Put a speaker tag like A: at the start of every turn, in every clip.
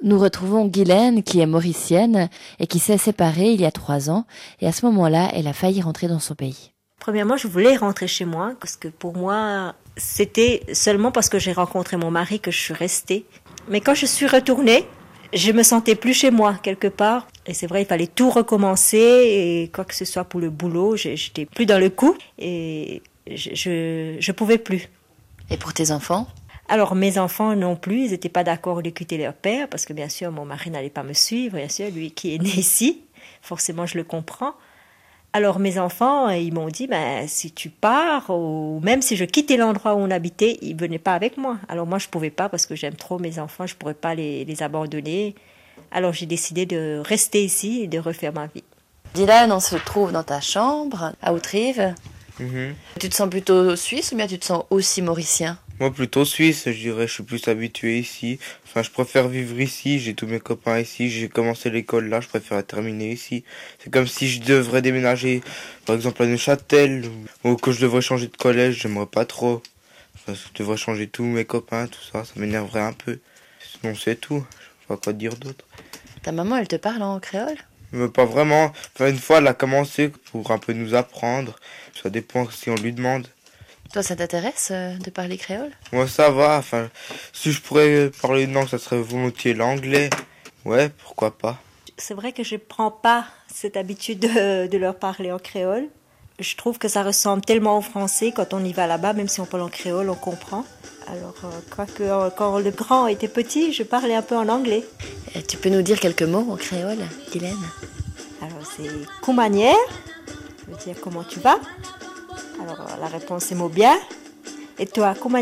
A: Nous retrouvons Guylaine, qui est mauricienne et qui s'est séparée il y a 3 ans. Et à ce moment-là, elle a failli rentrer dans son pays.
B: Premièrement, je voulais rentrer chez moi parce que pour moi, c'était seulement parce que j'ai rencontré mon mari que je suis restée. Mais quand je suis retournée, je me sentais plus chez moi quelque part. Et c'est vrai, il fallait tout recommencer et quoi que ce soit pour le boulot, j'étais plus dans le coup et je pouvais plus.
A: Et pour tes enfants ?
B: Alors mes enfants non plus, ils n'étaient pas d'accord de quitter leur père parce que bien sûr mon mari n'allait pas me suivre, bien sûr, lui qui est né ici, forcément je le comprends. Alors mes enfants, ils m'ont dit, si tu pars, ou même si je quittais l'endroit où on habitait, ils ne venaient pas avec moi. Alors moi je ne pouvais pas parce que j'aime trop mes enfants, je ne pourrais pas les abandonner. Alors j'ai décidé de rester ici et de refaire ma vie.
A: Dylan, on se trouve dans ta chambre à Outreeve. Tu te sens plutôt suisse ou bien tu te sens aussi mauricien ?
C: Moi, plutôt suisse, je dirais. Je suis plus habitué ici. Enfin, je préfère vivre ici. J'ai tous mes copains ici. J'ai commencé l'école là. Je préfère terminer ici. C'est comme si je devrais déménager, par exemple, à Neuchâtel, ou que je devrais changer de collège. J'aimerais pas trop. Enfin, je devrais changer tous mes copains, tout ça. Ça m'énerverait un peu. Sinon, c'est tout. Je sais pas quoi dire d'autre.
A: Ta maman, elle te parle en créole ?
C: Mais pas vraiment. Enfin, une fois, elle a commencé pour un peu nous apprendre. Ça dépend si on lui demande.
A: Toi, ça t'intéresse de parler créole ?
C: Moi, ça va. Enfin, si je pourrais parler une langue, ça serait volontiers l'anglais. Ouais, pourquoi pas.
B: C'est vrai que je ne prends pas cette habitude de leur parler en créole. Je trouve que ça ressemble tellement au français. Quand on y va là-bas, même si on parle en créole, on comprend. Alors, quoique quand le grand était petit, je parlais un peu en anglais.
A: Et tu peux nous dire quelques mots en créole, Guylaine ?
B: Alors, c'est « Coumanière », ça veut dire « Comment tu vas ?» Alors, la réponse est « Mot bien ». Et toi, Coumanière ?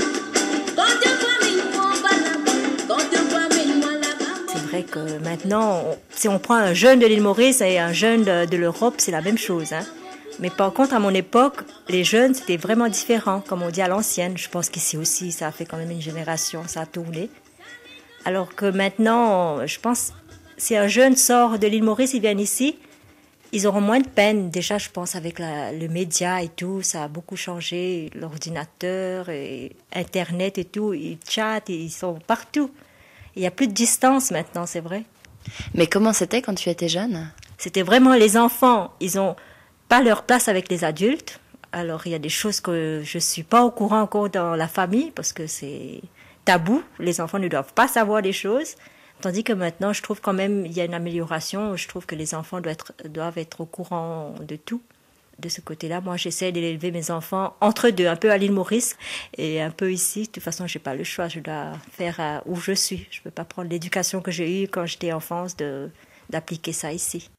B: C'est vrai que maintenant, si on prend un jeune de l'île Maurice et un jeune de l'Europe, c'est la même chose, hein. Mais par contre, à mon époque, les jeunes, c'était vraiment différent, comme on dit à l'ancienne. Je pense qu'ici aussi, ça a fait quand même une génération, ça a tourné. Alors que maintenant, je pense, si un jeune sort de l'île Maurice, il vient ici, ils auront moins de peine. Déjà, je pense, avec le média et tout, ça a beaucoup changé. L'ordinateur, et Internet et tout, ils chattent, ils sont partout. Il n'y a plus de distance maintenant, c'est vrai.
A: Mais comment c'était quand tu étais jeune ?
B: C'était vraiment les enfants, ils ont pas leur place avec les adultes. Alors, il y a des choses que je suis pas au courant encore dans la famille parce que c'est tabou. Les enfants ne doivent pas savoir des choses. Tandis que maintenant, je trouve quand même il y a une amélioration. Je trouve que les enfants doivent être au courant de tout. De ce côté-là, moi, j'essaie d'élever mes enfants entre deux, un peu à l'île Maurice et un peu ici. De toute façon, j'ai pas le choix. Je dois faire où je suis. Je peux pas prendre l'éducation que j'ai eue quand j'étais enfance d'appliquer ça ici.